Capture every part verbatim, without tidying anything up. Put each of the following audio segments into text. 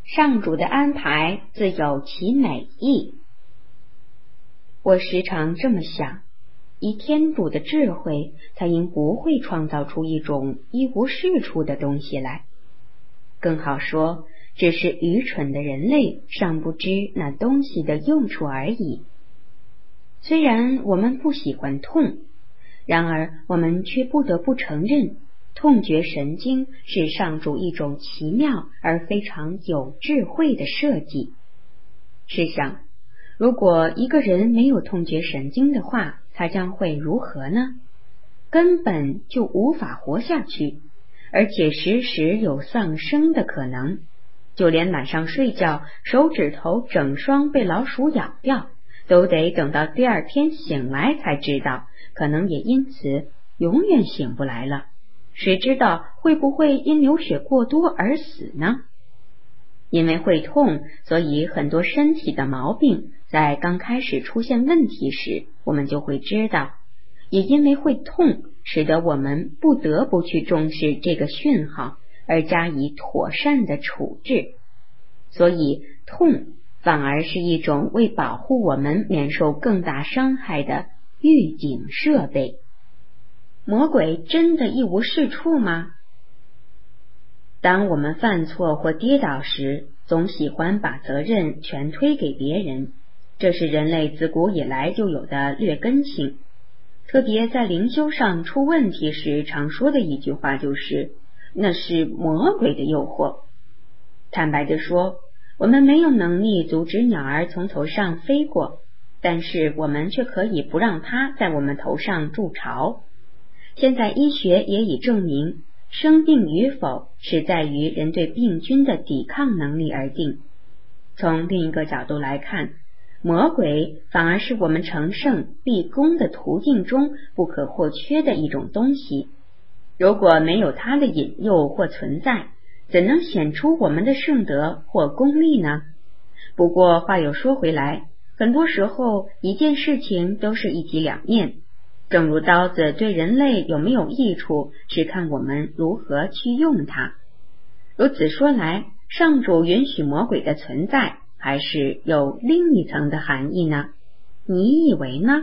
上主的安排自有其美意。我时常这么想，以天主的智慧，他应不会创造出一种一无是处的东西来。更好说，只是愚蠢的人类尚不知那东西的用处而已。虽然我们不喜欢痛，然而我们却不得不承认，痛觉神经是上主一种奇妙而非常有智慧的设计。试想，如果一个人没有痛觉神经的话，他将会如何呢？根本就无法活下去，而且时时有丧生的可能。就连晚上睡觉，手指头整双被老鼠咬掉，都得等到第二天醒来才知道，可能也因此永远醒不来了。谁知道会不会因流血过多而死呢？因为会痛，所以很多身体的毛病在刚开始出现问题时，我们就会知道。也因为会痛，使得我们不得不去重视这个讯号，而加以妥善的处置。所以痛反而是一种为保护我们免受更大伤害的预警设备。魔鬼真的一无是处吗？当我们犯错或跌倒时，总喜欢把责任全推给别人，这是人类自古以来就有的劣根性。特别在灵修上出问题时，常说的一句话就是那是魔鬼的诱惑。坦白地说，我们没有能力阻止鸟儿从头上飞过，但是我们却可以不让它在我们头上筑巢。现在医学也已证明，生病与否是在于人对病菌的抵抗能力而定。从另一个角度来看，魔鬼反而是我们成圣立功的途径中不可或缺的一种东西。如果没有它的引诱或存在，怎能显出我们的圣德或功力呢？不过话又说回来，很多时候一件事情都是一体两面。正如刀子对人类有没有益处，是看我们如何去用它。如此说来，上主允许魔鬼的存在，还是有另一层的含义呢？你以为呢？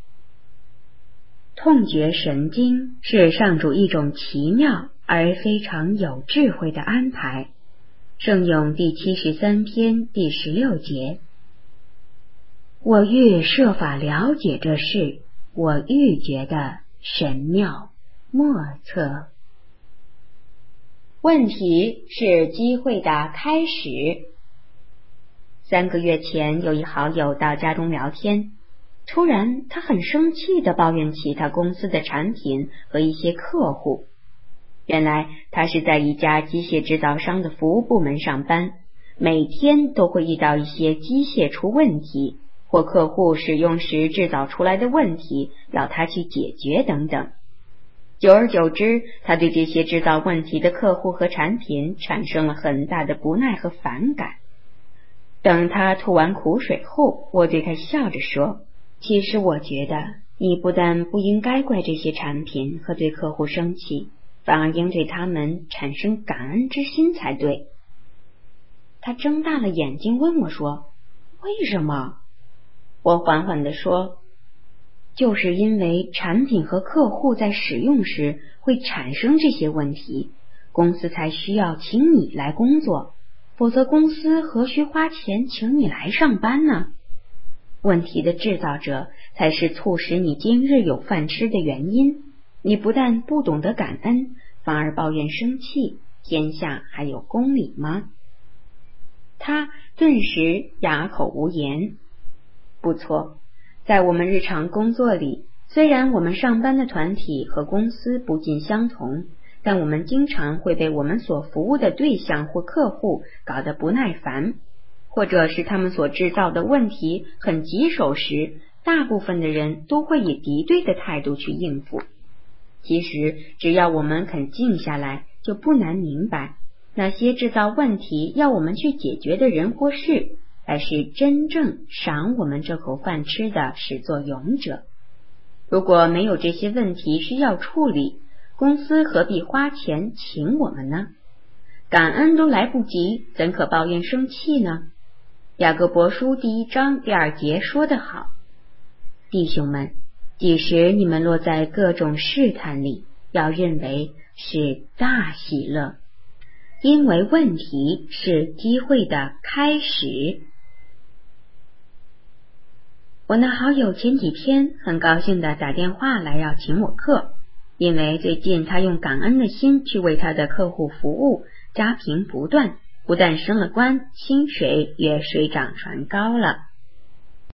痛觉神经是上主一种奇妙而非常有智慧的安排。圣咏第七十三篇第十六节，我愈设法了解这事，我愈觉得神妙莫测。问题是机会的开始。三个月前，有一好友到家中聊天，突然他很生气地抱怨起他公司的产品和一些客户。原来他是在一家机械制造商的服务部门上班，每天都会遇到一些机械出问题，或客户使用时制造出来的问题，要他去解决等等。久而久之，他对这些制造问题的客户和产品产生了很大的不耐和反感。等他吐完苦水后，我对他笑着说，其实我觉得你不但不应该怪这些产品和对客户生气，反而应对他们产生感恩之心才对。他睁大了眼睛问我说，为什么？我缓缓地说，就是因为产品和客户在使用时会产生这些问题，公司才需要请你来工作，否则公司何须花钱请你来上班呢？问题的制造者才是促使你今日有饭吃的原因，你不但不懂得感恩，反而抱怨生气，天下还有公理吗？他顿时哑口无言。不错，在我们日常工作里，虽然我们上班的团体和公司不尽相同，但我们经常会被我们所服务的对象或客户搞得不耐烦，或者是他们所制造的问题很棘手时，大部分的人都会以敌对的态度去应付。其实只要我们肯静下来，就不难明白，那些制造问题要我们去解决的人或事，才是真正赏我们这口饭吃的始作俑者。如果没有这些问题需要处理，公司何必花钱请我们呢？ 感恩都来不及，怎可抱怨生气呢？雅各伯书第一章第二节说得好，弟兄们，即使你们落在各种试探里，要认为是大喜乐，因为问题是机会的开始。我那好友前几天很高兴地打电话来要请我客，因为最近他用感恩的心去为他的客户服务，家贫不断，不但升了官，薪水也水涨船高了。